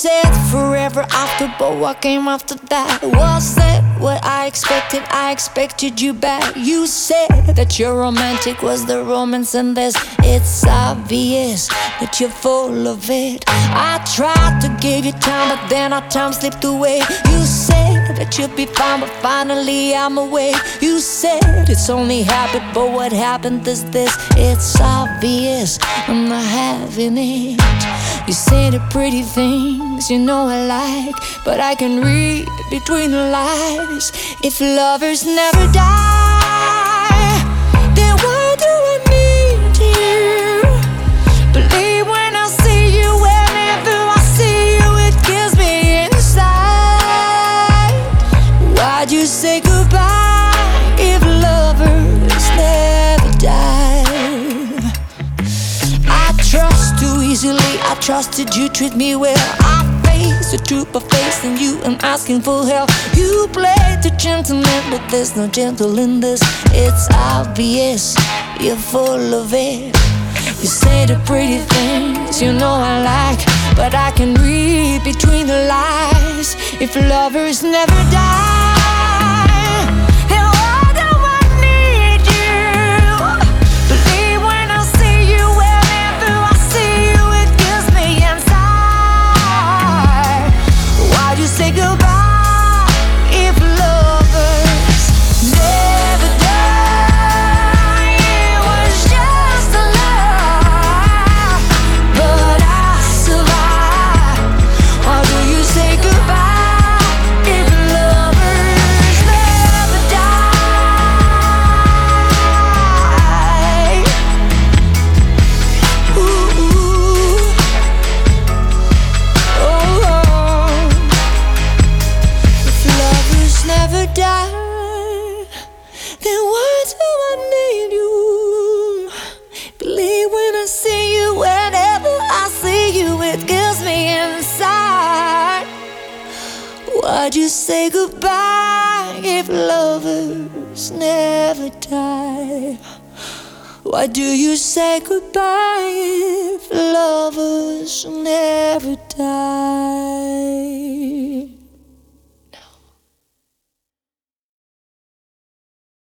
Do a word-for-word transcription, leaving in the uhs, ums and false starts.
said forever after, but what came after that? Was that what I expected? I expected you back. You said that your romantic was the romance in this. It's obvious that you're full of it. I tried to give you time, but then our time slipped away. You said that you'd be fine, but finally I'm away. You said it's only habit, but what happened is this. It's obvious I'm not having it. You say the pretty things you know I like, but I can read between the lines. If lovers never die, then why do I need you? Believe when I see you, whenever I see you, it kills me inside. Why'd you say goodbye if lovers never die? I trust too easily, I trusted you, treat me well. I face the truth of facing you and asking for help. You play the gentleman, but there's no gentle in this. It's obvious you're full of it. You say the pretty things you know I like, but I can read between the lines. If lovers never die, then why do I need you? Believe when I see you, whenever I see you, it kills me inside. Why'd you say goodbye if lovers never die? It was just a lie, but I survived. Why do you say goodbye if lovers never die? Ooh, oh, oh. If lovers never die, then why do I need you? Believe when I see you, whenever I see you, it kills me inside. Why'd you say goodbye if lovers never die? Why do you say goodbye if lovers never die?